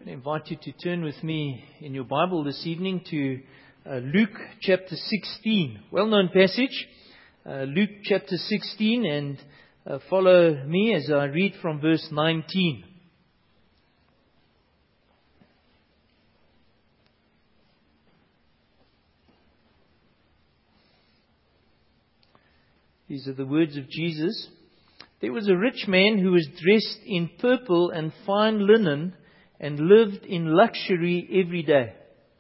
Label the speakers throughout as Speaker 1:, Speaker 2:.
Speaker 1: I invite you to turn with me in your Bible this evening to Luke chapter 16. Well-known passage, Luke chapter 16, and follow me as I read from verse 19. These are the words of Jesus. There was a rich man who was dressed in purple and fine linen and lived in luxury every day.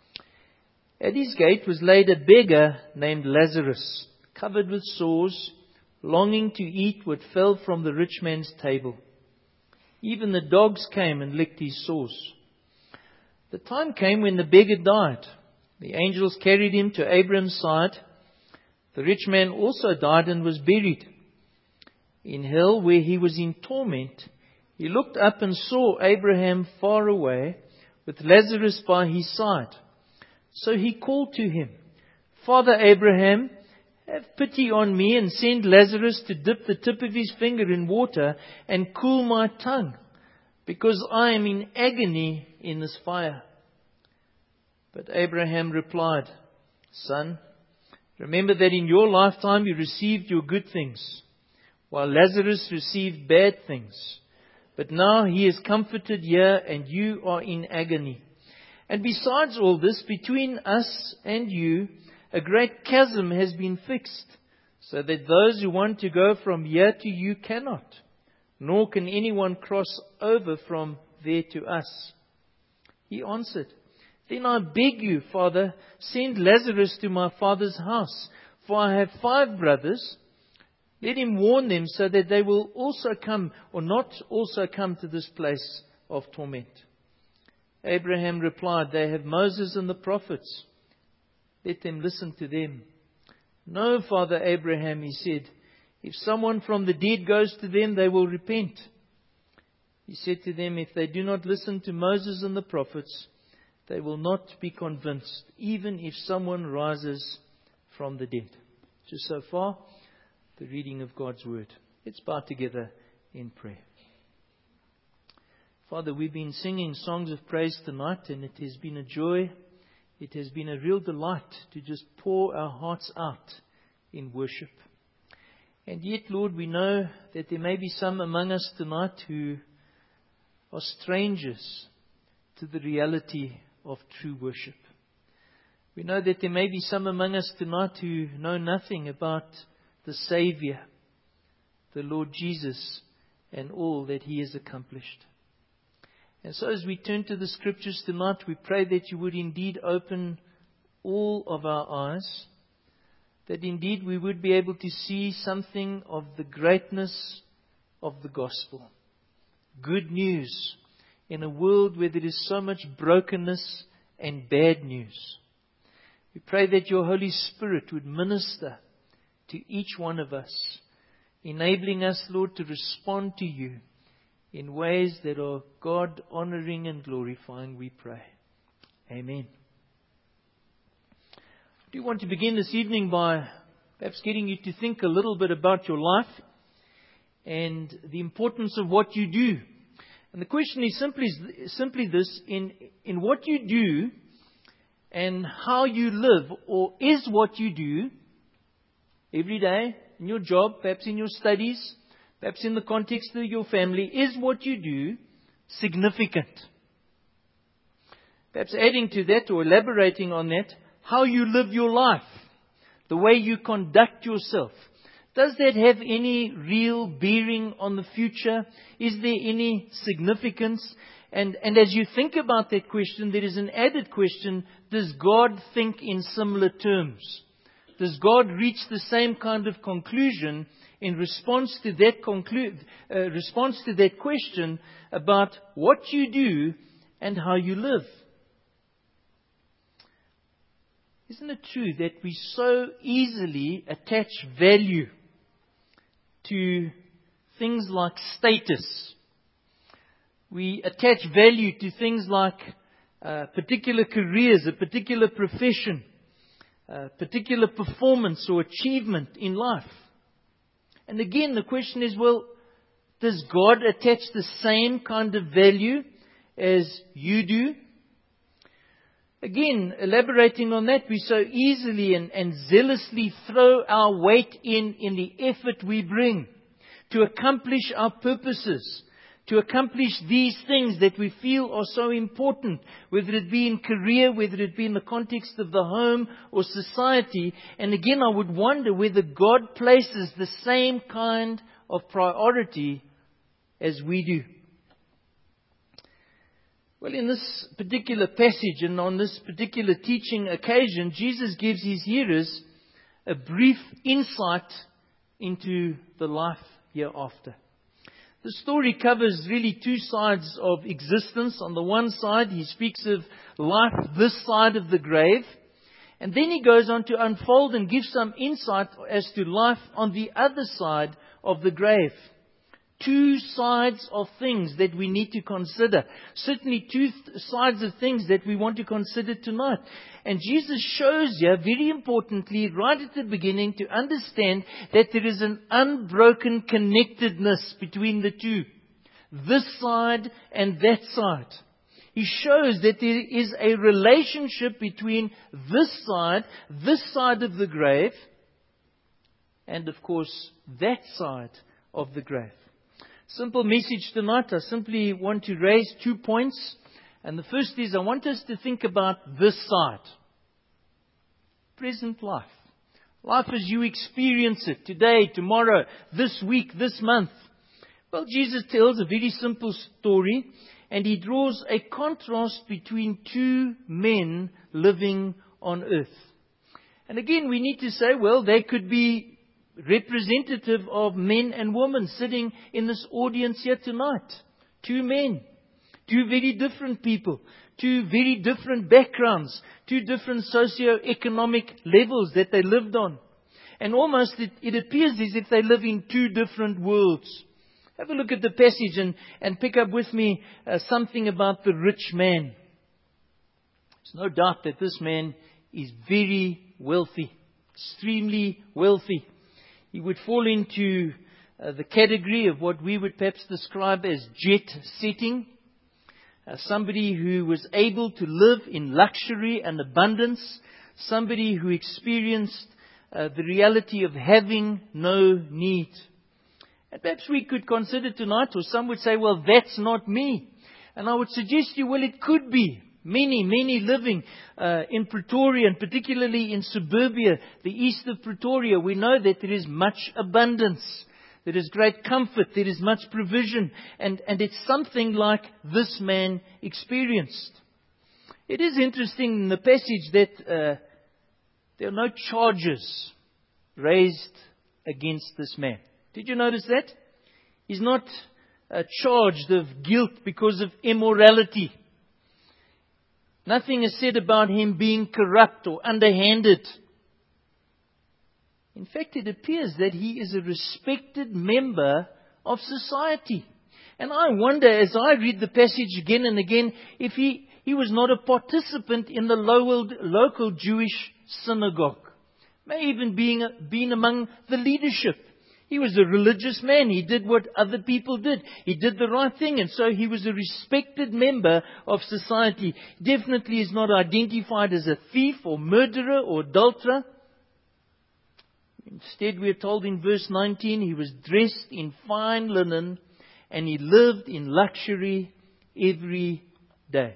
Speaker 1: At his gate was laid a beggar named Lazarus, covered with sores, longing to eat what fell from the rich man's table. Even the dogs came and licked his sores. The time came when the beggar died. The angels carried him to Abraham's side. The rich man also died and was buried. In hell, where he was in torment, he looked up and saw Abraham far away, with Lazarus by his side. So he called to him, "Father Abraham, have pity on me and send Lazarus to dip the tip of his finger in water and cool my tongue, because I am in agony in this fire." But Abraham replied, "Son, remember that in your lifetime you received your good things, while Lazarus received bad things. But now he is comforted here and you are in agony. And besides all this, between us and you, a great chasm has been fixed, so that those who want to go from here to you cannot, nor can anyone cross over from there to us." He answered, "Then I beg you, Father, send Lazarus to my father's house, for I have 5 brothers. Let him warn them so that they will also come, or not also come to this place of torment." Abraham replied, "They have Moses and the prophets. Let them listen to them." "No, Father Abraham," he said, "if someone from the dead goes to them, they will repent." He said to them, "If they do not listen to Moses and the prophets, they will not be convinced, even if someone rises from the dead." Just so far, the reading of God's Word. Let's bow together in prayer. Father, we've been singing songs of praise tonight, and it has been a joy. It has been a real delight to just pour our hearts out in worship. And yet, Lord, we know that there may be some among us tonight who are strangers to the reality of true worship. We know that there may be some among us tonight who know nothing about the Savior, the Lord Jesus, and all that He has accomplished. And so as we turn to the Scriptures tonight, we pray that you would indeed open all of our eyes, that indeed we would be able to see something of the greatness of the gospel. Good news in a world where there is so much brokenness and bad news. We pray that your Holy Spirit would minister to each one of us, enabling us, Lord, to respond to you in ways that are God-honoring and glorifying, we pray. Amen. I do want to begin this evening by perhaps getting you to think a little bit about your life and the importance of what you do. And the question is simply this: in what you do and how you live, or is what you do every day, in your job, perhaps in your studies, perhaps in the context of your family, is what you do significant? Perhaps adding to that or elaborating on that, how you live your life, the way you conduct yourself. Does that have any real bearing on the future? Is there any significance? And as you think about that question, there is an added question: does God think in similar terms? Does God reach the same kind of conclusion in response to that question about what you do and how you live? Isn't it true that we so easily attach value to things like status? We attach value to things like particular careers, a particular profession, particular performance or achievement in life. And again, the question is, well, does God attach the same kind of value as you do? Again, elaborating on that, we so easily and zealously throw our weight in the effort we bring to accomplish our purposes, to accomplish these things that we feel are so important, whether it be in career, whether it be in the context of the home or society. And again, I would wonder whether God places the same kind of priority as we do. Well, in this particular passage and on this particular teaching occasion, Jesus gives His hearers a brief insight into the life hereafter. The story covers really two sides of existence. On the one side, He speaks of life this side of the grave. And then He goes on to unfold and give some insight as to life on the other side of the grave. Two sides of things that we need to consider. Certainly two sides of things that we want to consider tonight. And Jesus shows here, very importantly, right at the beginning, to understand that there is an unbroken connectedness between the two. This side and that side. He shows that there is a relationship between this side of the grave, and of course, that side of the grave. Simple message tonight. I simply want to raise 2 points. And the first is, I want us to think about this side. Present life. Life as you experience it today, tomorrow, this week, this month. Well, Jesus tells a very simple story, and He draws a contrast between two men living on earth. And again, we need to say, well, they could be representative of men and women sitting in this audience here tonight. Two men. Two very different people. Two very different backgrounds. Two different socio-economic levels that they lived on. And almost it appears as if they live in two different worlds. Have a look at the passage and pick up with me something about the rich man. There's no doubt that this man is very wealthy. Extremely wealthy. He would fall into the category of what we would perhaps describe as jet setting. Somebody who was able to live in luxury and abundance. Somebody who experienced the reality of having no need. And perhaps we could consider tonight, or some would say, well, that's not me. And I would suggest to you, well, it could be. Many living in Pretoria, and particularly in suburbia, the east of Pretoria. We know that there is much abundance. There is great comfort. There is much provision. And it's something like this man experienced. It is interesting in the passage that there are no charges raised against this man. Did you notice that? He's not charged of guilt because of immorality. Nothing is said about him being corrupt or underhanded. In fact, it appears that he is a respected member of society. And I wonder, as I read the passage again and again, if he was not a participant in the local Jewish synagogue. May even been among the leadership. He was a religious man. He did what other people did. He did the right thing. And so he was a respected member of society. Definitely is not identified as a thief or murderer or adulterer. Instead, we are told in verse 19, he was dressed in fine linen and he lived in luxury every day.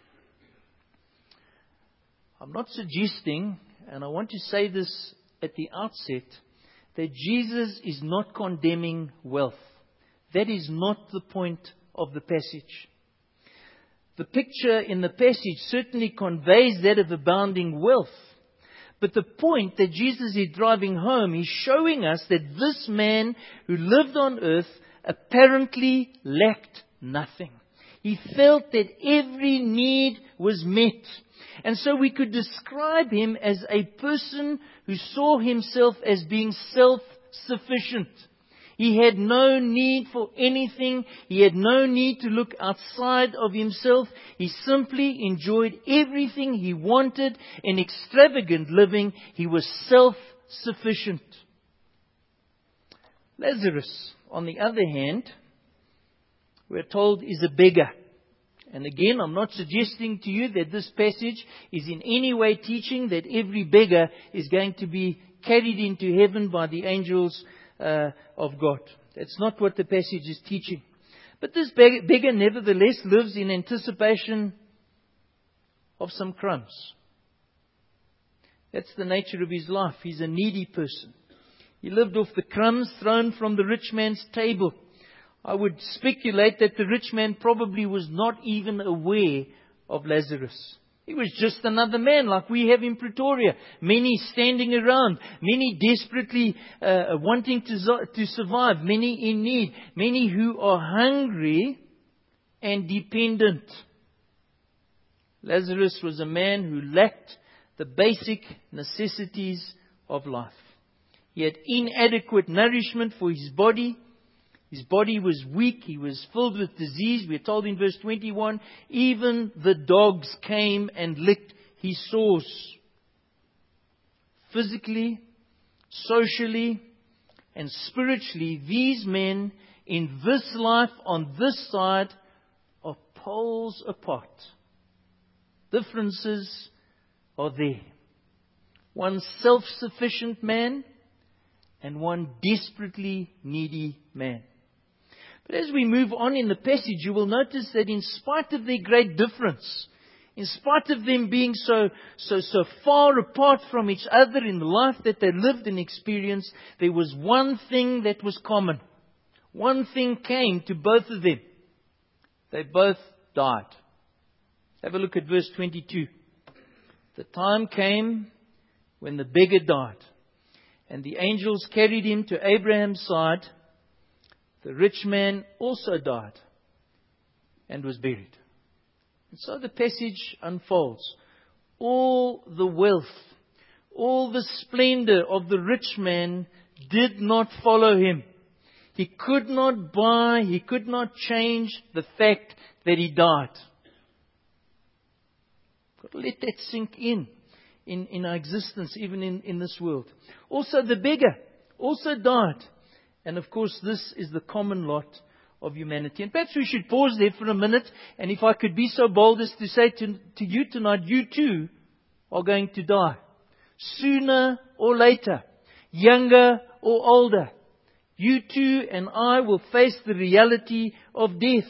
Speaker 1: I'm not suggesting, and I want to say this at the outset, that Jesus is not condemning wealth. That is not the point of the passage. The picture in the passage certainly conveys that of abounding wealth. But the point that Jesus is driving home, he's showing us that this man who lived on earth apparently lacked nothing. He felt that every need was met. And so we could describe him as a person who saw himself as being self-sufficient. He had no need for anything. He had no need to look outside of himself. He simply enjoyed everything he wanted in extravagant living. He was self-sufficient. Lazarus, on the other hand, we're told is a beggar. And again, I'm not suggesting to you that this passage is in any way teaching that every beggar is going to be carried into heaven by the angels of God. That's not what the passage is teaching. But this beggar nevertheless lives in anticipation of some crumbs. That's the nature of his life. He's a needy person. He lived off the crumbs thrown from the rich man's table. I would speculate that the rich man probably was not even aware of Lazarus. He was just another man like we have in Pretoria. Many standing around. Many desperately wanting to survive. Many in need. Many who are hungry and dependent. Lazarus was a man who lacked the basic necessities of life. He had inadequate nourishment for his body. His body was weak. He was filled with disease. We are told in verse 21, even the dogs came and licked his sores. Physically, socially, and spiritually, these men in this life on this side are poles apart. Differences are there. One self-sufficient man and one desperately needy man. But as we move on in the passage, you will notice that in spite of their great difference, in spite of them being so far apart from each other in the life that they lived and experienced, there was one thing that was common. One thing came to both of them. They both died. Have a look at verse 22. The time came when the beggar died, and the angels carried him to Abraham's side. The rich man also died and was buried. And so the passage unfolds. All the wealth, all the splendor of the rich man did not follow him. He could not buy, he could not change the fact that he died. Got to let that sink in our existence, even in this world. Also the beggar also died. And of course, this is the common lot of humanity. And perhaps we should pause there for a minute. And if I could be so bold as to say to you tonight, you too are going to die. Sooner or later. Younger or older. You too and I will face the reality of death.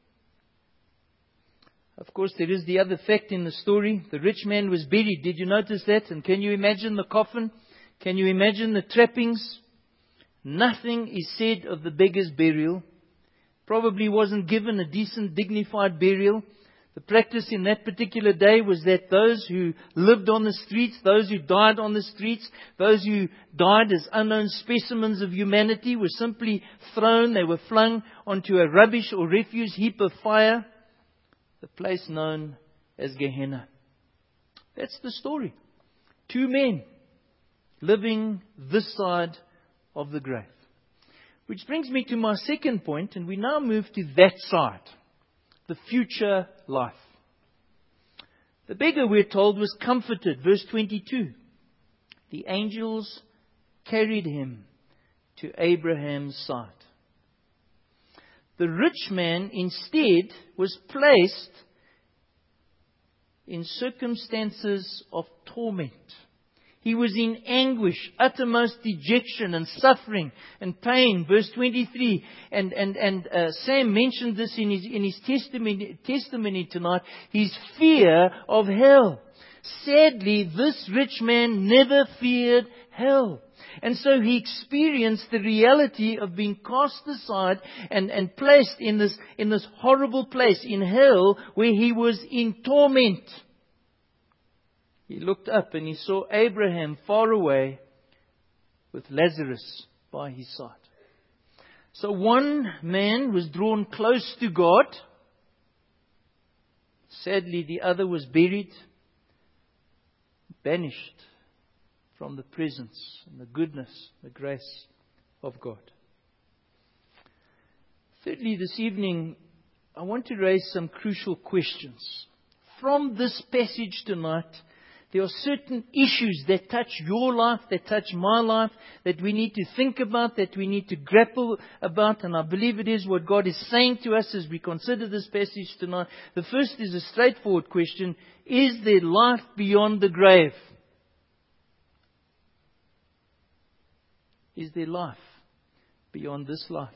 Speaker 1: Of course, there is the other fact in the story. The rich man was buried. Did you notice that? And can you imagine the coffin? Can you imagine the trappings? Nothing is said of the beggar's burial. Probably wasn't given a decent, dignified burial. The practice in that particular day was that those who lived on the streets, those who died on the streets, those who died as unknown specimens of humanity were simply thrown, they were flung onto a rubbish or refuse heap of fire, the place known as Gehenna. That's the story. Two men living this side of the grave. Which brings me to my second point, and we now move to that side, the future life. The beggar, we're told, was comforted. Verse 22. The angels carried him to Abraham's side. The rich man instead was placed in circumstances of torment. He was in anguish, uttermost dejection and suffering and pain. Verse 23. And Sam mentioned this in his testimony tonight. His fear of hell. Sadly, this rich man never feared hell. And so he experienced the reality of being cast aside and placed in this horrible place in hell where he was in torment. He looked up and he saw Abraham far away with Lazarus by his side. So one man was drawn close to God. Sadly, the other was buried, banished from the presence and the goodness, the grace of God. Thirdly, this evening, I want to raise some crucial questions. From this passage tonight, There are certain issues that touch your life, that touch my life, that we need to think about, that we need to grapple about. And I believe it is what God is saying to us as we consider this passage tonight. The first is a straightforward question. Is there life beyond the grave? Is there life beyond this life?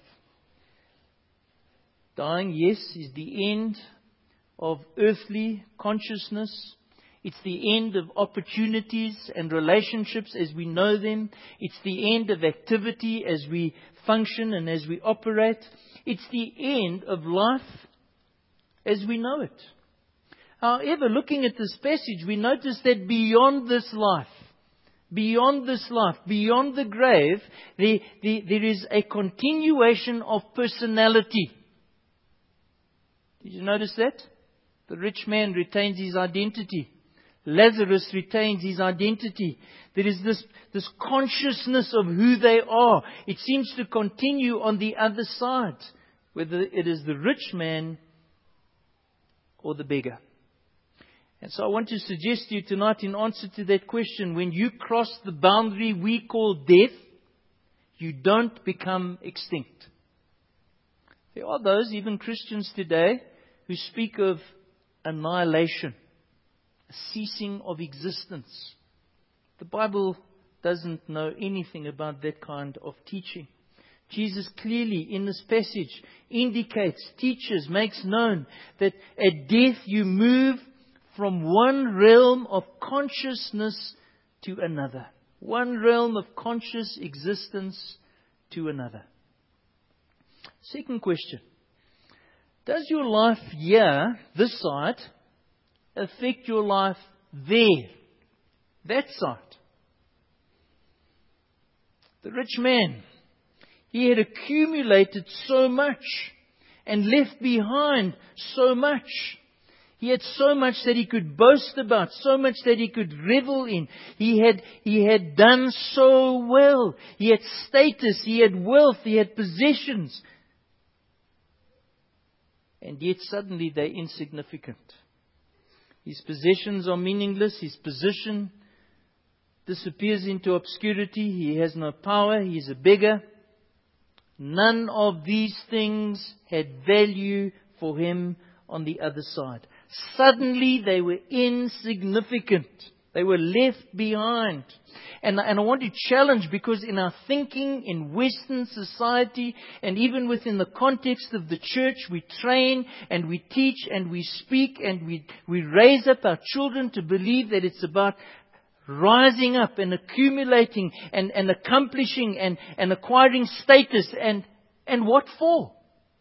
Speaker 1: Dying, yes, is the end of earthly consciousness. It's the end of opportunities and relationships as we know them. It's the end of activity as we function and as we operate. It's the end of life as we know it. However, looking at this passage, we notice that beyond this life, beyond the grave, there is a continuation of personality. Did you notice that? The rich man retains his identity. Lazarus retains his identity. There is this consciousness of who they are. It seems to continue on the other side, whether it is the rich man or the beggar. And so I want to suggest to you tonight, in answer to that question, when you cross the boundary we call death, you don't become extinct. There are those, even Christians today, who speak of annihilation, a ceasing of existence. The Bible doesn't know anything about that kind of teaching. Jesus clearly in this passage indicates, teaches, makes known that at death you move from one realm of consciousness to another. One realm of conscious existence to another. Second question. Does your life here, this side, affect your life there, that side? The rich man, he had accumulated so much and left behind so much. He had so much that he could boast about, so much that he could revel in. He had done so well. He had status, he had wealth, he had possessions. And yet suddenly they're insignificant. His possessions are meaningless. His position disappears into obscurity. He has no power. He is a beggar. None of these things had value for him on the other side. Suddenly they were insignificant. They were left behind. And I want to challenge, because in our thinking in Western society and even within the context of the church, we train and we teach and we speak and we raise up our children to believe that it's about rising up and accumulating and accomplishing and acquiring status. And what for?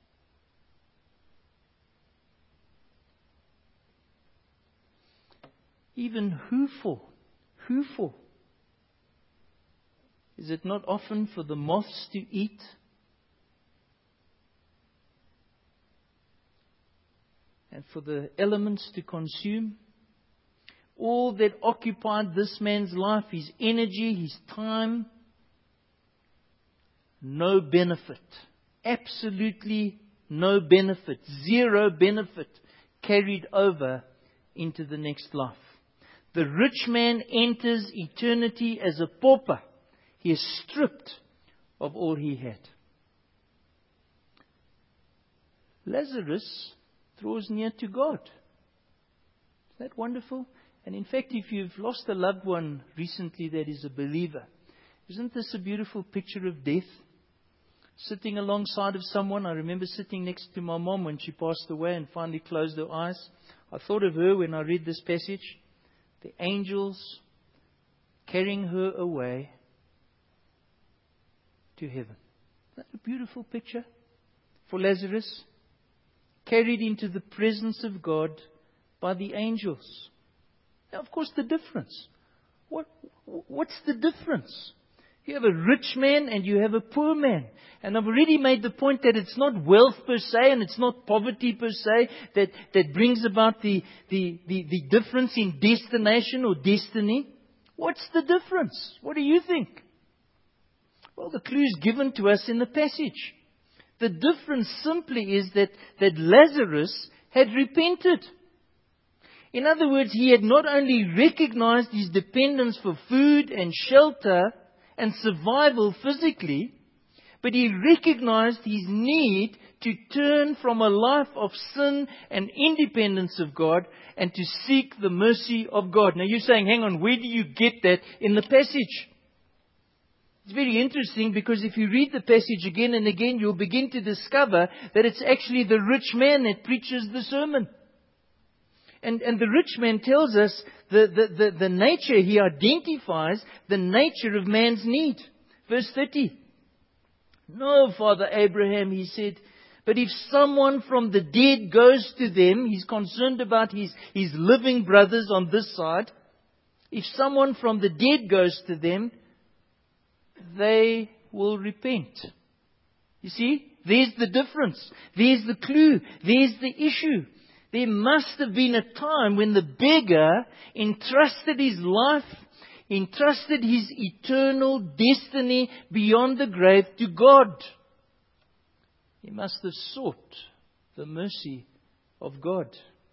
Speaker 1: Even who for? Who for? Is it not often for the moths to eat? And for the elements to consume? All that occupied this man's life, his energy, his time, no benefit. Absolutely no benefit. Zero benefit carried over into the next life. The rich man enters eternity as a pauper. He is stripped of all he had. Lazarus draws near to God. Isn't that wonderful? And in fact, if you've lost a loved one recently that is a believer, isn't this a beautiful picture of death? Sitting alongside of someone. I remember sitting next to my mom when she passed away and finally closed her eyes. I thought of her when I read this passage. The angels carrying her away to heaven. Isn't that a beautiful picture for Lazarus? Carried into the presence of God by the angels. Now, of course, the difference. What's the difference? You have a rich man and you have a poor man. And I've already made the point that it's not wealth per se and it's not poverty per se that brings about the difference in destination or destiny. What's the difference? What do you think? Well, the clue is given to us in the passage. The difference simply is that Lazarus had repented. In other words, he had not only recognized his dependence for food and shelter and survival physically, but he recognized his need to turn from a life of sin and independence of God and to seek the mercy of God. Now you're saying, hang on, where do you get that in the passage? It's very interesting because if you read the passage again and again, you'll begin to discover that it's actually the rich man that preaches the sermon. And the rich man tells us the nature, he identifies the nature of man's need. Verse 30. No, Father Abraham, he said, but if someone from the dead goes to them, he's concerned about his living brothers on this side. If someone from the dead goes to them, they will repent. You see, there's the difference. There's the clue. There's the issue. There must have been a time when the beggar entrusted his life, entrusted his eternal destiny beyond the grave to God. He must have sought the mercy of God.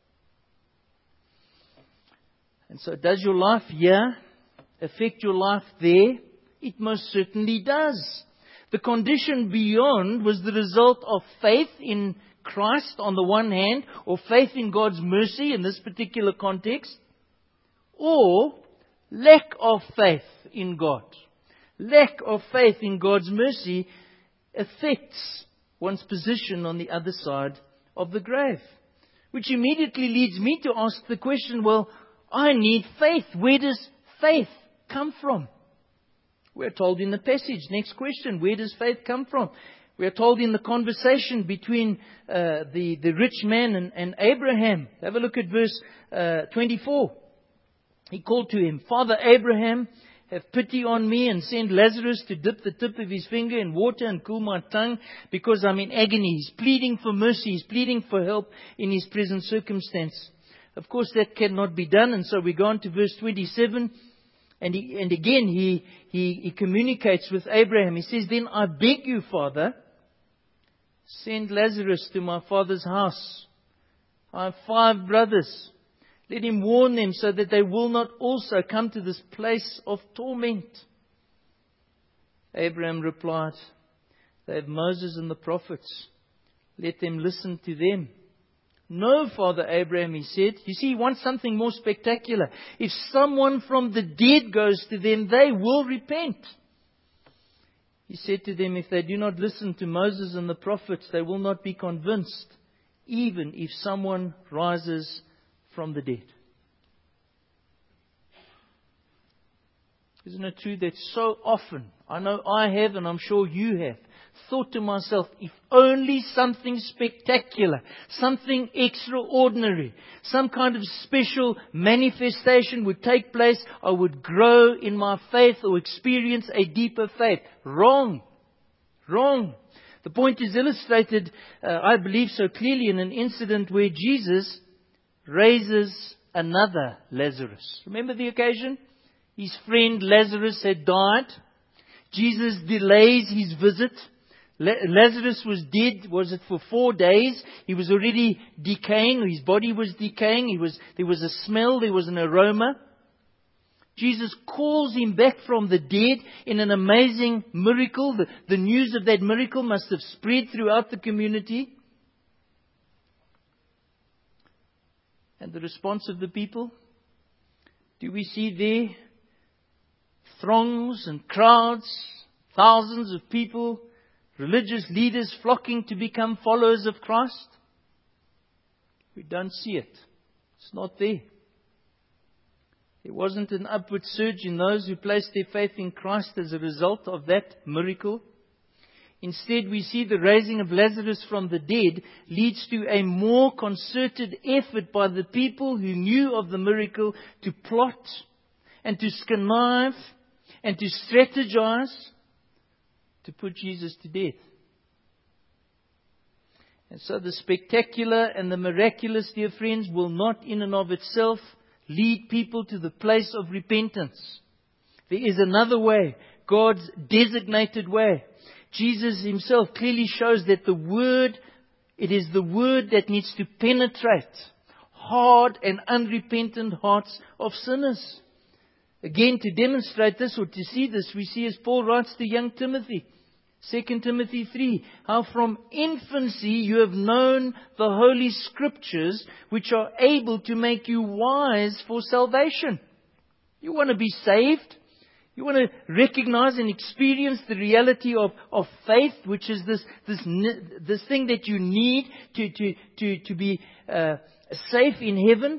Speaker 1: And so does your life here affect your life there? It most certainly does. The condition beyond was the result of faith in Christ on the one hand, or faith in God's mercy in this particular context, or lack of faith in God. Lack of faith in God's mercy affects one's position on the other side of the grave. Which immediately leads me to ask the question, well, I need faith. Where does faith come from? We're told in the passage. Next question, where does faith come from? We are told in the conversation between the rich man and Abraham. Have a look at verse 24. He called to him, Father Abraham, have pity on me and send Lazarus to dip the tip of his finger in water and cool my tongue because I'm in agony. He's pleading for mercy. He's pleading for help in his present circumstance. Of course, that cannot be done. And so we go on to verse 27. And again, he communicates with Abraham. He says, then I beg you, Father, send Lazarus to my father's house. I have 5 brothers. Let him warn them so that they will not also come to this place of torment. Abraham replied, they have Moses and the prophets. Let them listen to them. No, Father Abraham, he said. You see, he wants something more spectacular. If someone from the dead goes to them, they will repent. He said to them, if they do not listen to Moses and the prophets, they will not be convinced, even if someone rises from the dead. Isn't it true that so often, I know I have and I'm sure you have, thought to myself, if only something spectacular, something extraordinary, some kind of special manifestation would take place, I would grow in my faith or experience a deeper faith. Wrong. Wrong. The point is illustrated, I believe so clearly, in an incident where Jesus raises another Lazarus. Remember the occasion? His friend Lazarus had died. Jesus delays his visit. Lazarus was dead, was it for 4 days? He was already decaying, his body was decaying, there was a smell, there was an aroma. Jesus calls him back from the dead in an amazing miracle. The news of that miracle must have spread throughout the community. And the response of the people? Do we see there throngs and crowds, thousands of people, religious leaders flocking to become followers of Christ? We don't see it. It's not there. There wasn't an upward surge in those who placed their faith in Christ as a result of that miracle. Instead, we see the raising of Lazarus from the dead leads to a more concerted effort by the people who knew of the miracle to plot and to connive and to strategize to put Jesus to death. And so the spectacular and the miraculous, dear friends, will not in and of itself lead people to the place of repentance. There is another way, God's designated way. Jesus himself clearly shows that it is the word that needs to penetrate hard and unrepentant hearts of sinners. Again, to demonstrate this or to see this, we see as Paul writes to young Timothy, 2 Timothy 3, how from infancy you have known the Holy Scriptures, which are able to make you wise for salvation. You want to be saved? You want to recognize and experience the reality of faith, which is this thing that you need to be safe in heaven?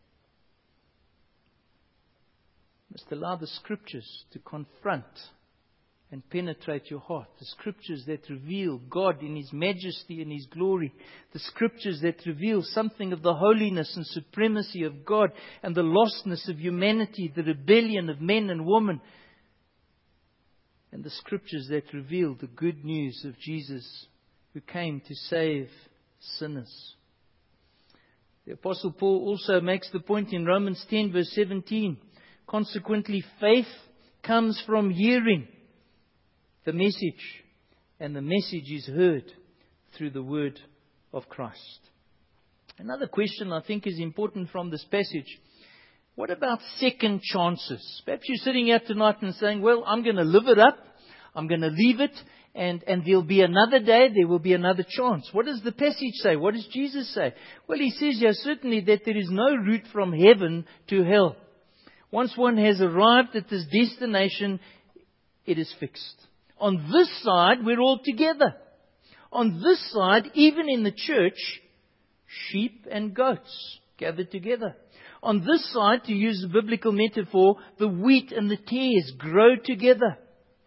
Speaker 1: You must allow the Scriptures to confront and penetrate your heart. The Scriptures that reveal God in His majesty and His glory. The Scriptures that reveal something of the holiness and supremacy of God and the lostness of humanity, the rebellion of men and women. And the Scriptures that reveal the good news of Jesus who came to save sinners. The Apostle Paul also makes the point in Romans 10 verse 17. Consequently, faith comes from hearing the message, and the message is heard through the word of Christ. Another question I think is important from this passage. What about second chances? Perhaps you're sitting here tonight and saying, well, I'm going to live it up. I'm going to leave it. And there'll be another day. There will be another chance. What does the passage say? What does Jesus say? Well, He says here certainly that there is no route from heaven to hell. Once one has arrived at this destination, it is fixed. On this side, we're all together. On this side, even in the church, sheep and goats gather together. On this side, to use the biblical metaphor, the wheat and the tares grow together.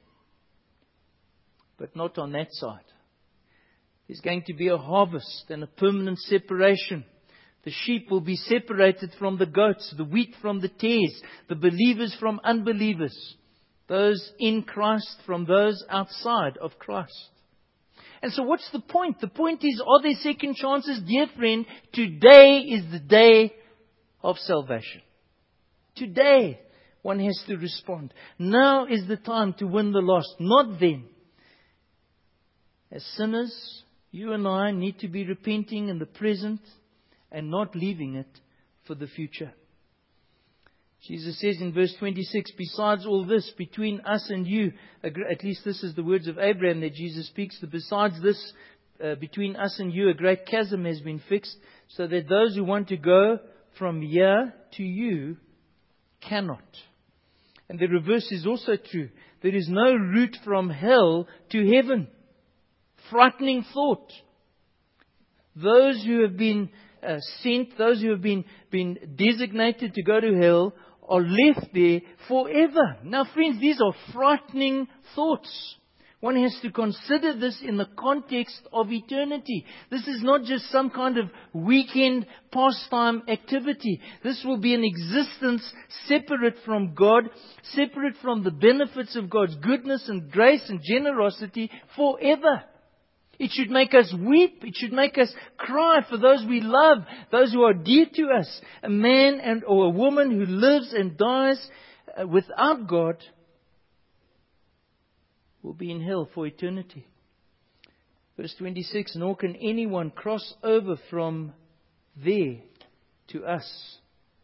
Speaker 1: But not on that side. There's going to be a harvest and a permanent separation. The sheep will be separated from the goats, the wheat from the tares, the believers from unbelievers. Those in Christ from those outside of Christ. And so what's the point? The point is, are there second chances? Dear friend, today is the day of salvation. Today, one has to respond. Now is the time to win the lost, not then. As sinners, you and I need to be repenting in the present and not leaving it for the future. Jesus says in verse 26, besides all this, between us and you, at least this is the words of Abraham that Jesus speaks, that besides this, between us and you, a great chasm has been fixed, so that those who want to go from here to you cannot. And the reverse is also true. There is no route from hell to heaven. Frightening thought. Those who have been sent, those who have been designated to go to hell, are left there forever. Now friends, these are frightening thoughts. One has to consider this in the context of eternity. This is not just some kind of weekend pastime activity. This will be an existence separate from God, separate from the benefits of God's goodness and grace and generosity forever. It should make us weep. It should make us cry for those we love, those who are dear to us. A man or a woman who lives and dies without God will be in hell for eternity. Verse 26, nor can anyone cross over from there to us.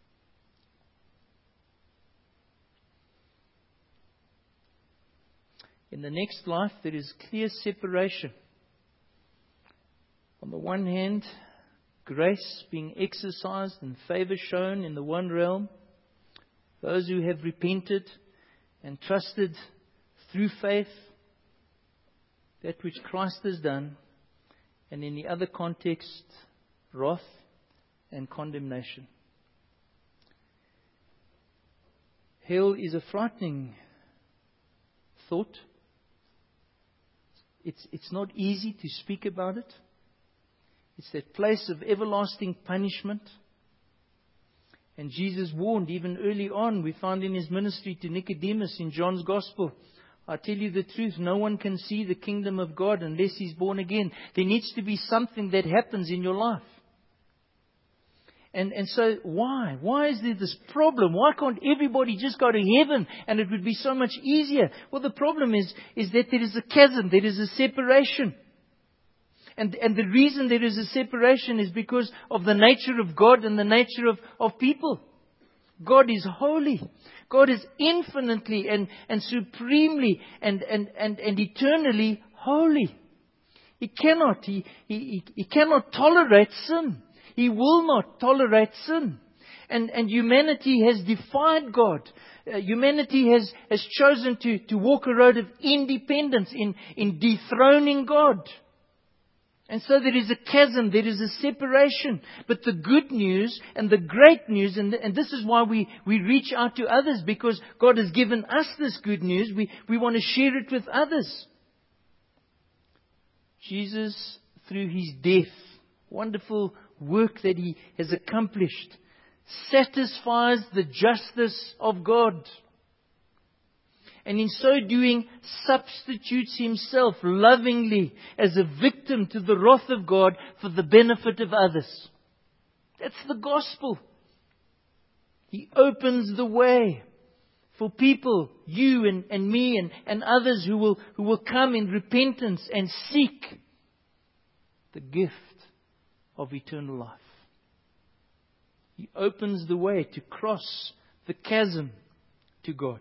Speaker 1: In the next life, there is clear separation. On the one hand, grace being exercised and favor shown in the one realm. Those who have repented and trusted through faith that which Christ has done. And in the other context, wrath and condemnation. Hell is a frightening thought. It's not easy to speak about it. It's that place of everlasting punishment. And Jesus warned even early on, we find in His ministry to Nicodemus in John's Gospel, I tell you the truth, no one can see the kingdom of God unless he's born again. There needs to be something that happens in your life. And so why? Why is there this problem? Why can't everybody just go to heaven and it would be so much easier? Well, the problem is that there is a chasm, there is a separation. And the reason there is a separation is because of the nature of God and the nature of people. God is holy. God is infinitely and supremely and eternally holy. He cannot tolerate sin. He will not tolerate sin. And humanity has defied God. Humanity has chosen to walk a road of independence in dethroning God. And so there is a chasm, there is a separation. But the good news and the great news, and this is why we reach out to others, because God has given us this good news. We want to share it with others. Jesus, through His death, wonderful work that He has accomplished, satisfies the justice of God. And in so doing, substitutes Himself lovingly as a victim to the wrath of God for the benefit of others. That's the gospel. He opens the way for people, you and me and others who will come in repentance and seek the gift of eternal life. He opens the way to cross the chasm to God.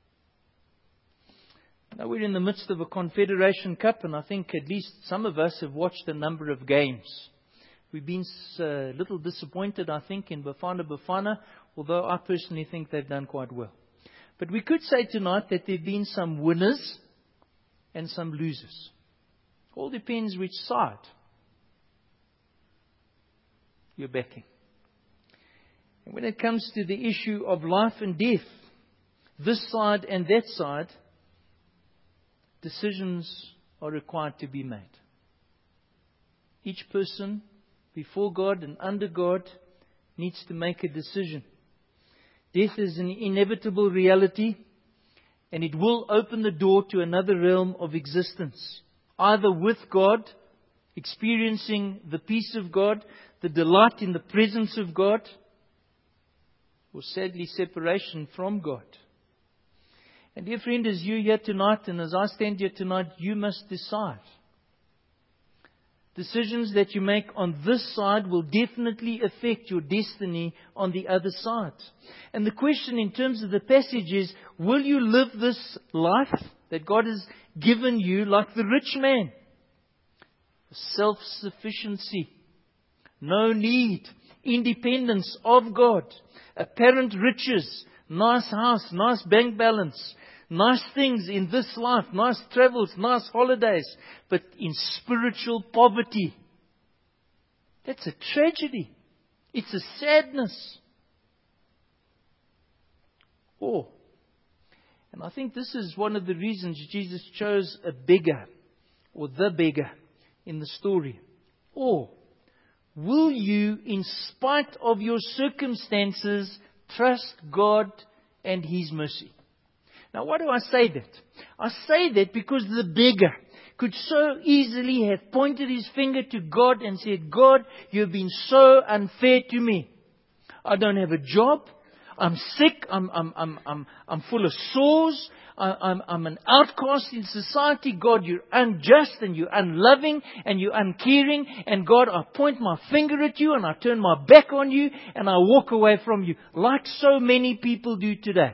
Speaker 1: Now we're in the midst of a Confederation Cup, and I think at least some of us have watched a number of games. We've been a little disappointed, I think, in Bafana Bafana, although I personally think they've done quite well. But we could say tonight that there have been some winners and some losers. All depends which side you're backing. And when it comes to the issue of life and death, this side and that side, decisions are required to be made. Each person, before God and under God, needs to make a decision. Death is an inevitable reality, and it will open the door to another realm of existence. Either with God, experiencing the peace of God, the delight in the presence of God, or sadly separation from God. And dear friend, as you're here tonight and as I stand here tonight, you must decide. Decisions that you make on this side will definitely affect your destiny on the other side. And the question in terms of the passage is, will you live this life that God has given you like the rich man? Self-sufficiency, no need, independence of God, apparent riches, nice house, nice bank balance, nice things in this life, nice travels, nice holidays, but in spiritual poverty. That's a tragedy. It's a sadness. And I think this is one of the reasons Jesus chose a beggar, or the beggar, in the story. Or, will you, in spite of your circumstances, trust God and His mercy? Now, why do I say that? I say that because the beggar could so easily have pointed his finger to God and said, God, you've been so unfair to me. I don't have a job. I'm sick. I'm full of sores. I'm an outcast in society. God, you're unjust and you're unloving and you're uncaring. And God, I point my finger at you and I turn my back on you and I walk away from you, like so many people do today.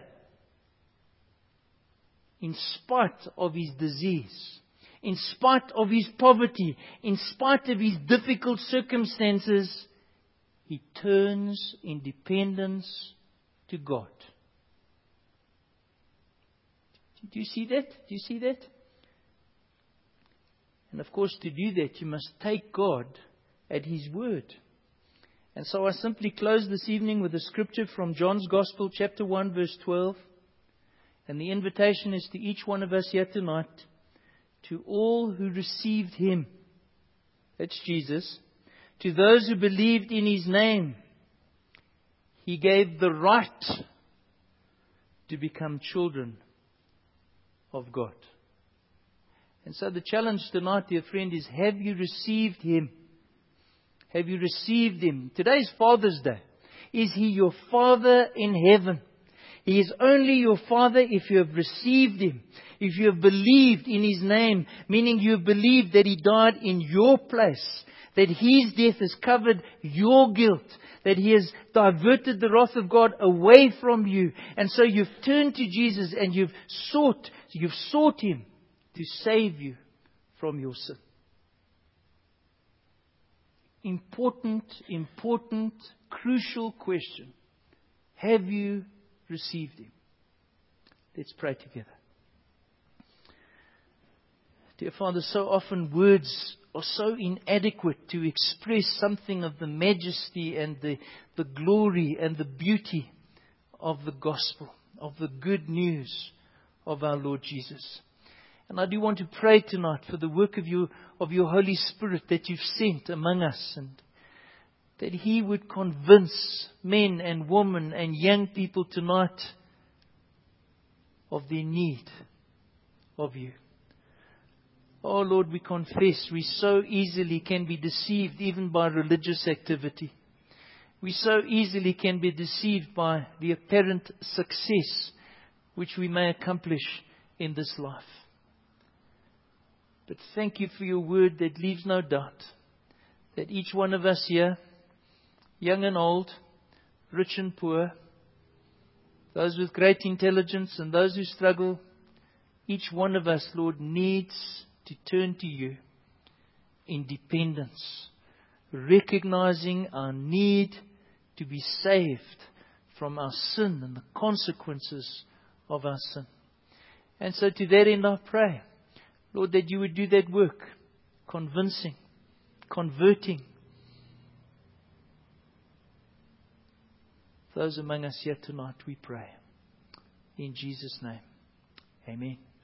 Speaker 1: In spite of his disease, in spite of his poverty, in spite of his difficult circumstances, he turns in dependence to God. Do you see that? Do you see that? And of course, to do that, you must take God at His word. And so I simply close this evening with a scripture from John's Gospel, chapter 1, verse 12. And the invitation is to each one of us here tonight, to all who received Him, that's Jesus, to those who believed in His name, He gave the right to become children of God. And so the challenge tonight, dear friend, is, have you received Him? Have you received Him? Today's Father's Day. Is He your Father in heaven? He is only your Father if you have received Him. if you have believed in His name, meaning you have believed that He died in your place, that His death has covered your guilt, that He has diverted the wrath of God away from you, and so you've turned to Jesus and you've sought Him to save you from your sin. Important, crucial question. Have you received Him? Let's pray together. Dear Father, so often words are so inadequate to express something of the majesty and the glory and the beauty of the gospel, of the good news of our Lord Jesus. And I do want to pray tonight for the work of your Holy Spirit that you've sent among us, and that He would convince men and women and young people tonight of their need of you. Oh Lord, we confess we so easily can be deceived even by religious activity. We so easily can be deceived by the apparent success which we may accomplish in this life. But thank you for your word that leaves no doubt that each one of us here, young and old, rich and poor, those with great intelligence and those who struggle, each one of us, Lord, needs to turn to you in dependence, recognizing our need to be saved from our sin and the consequences of our sin. And so to that end I pray, Lord, that you would do that work, convincing, converting those among us here tonight, we pray. In Jesus' name, amen.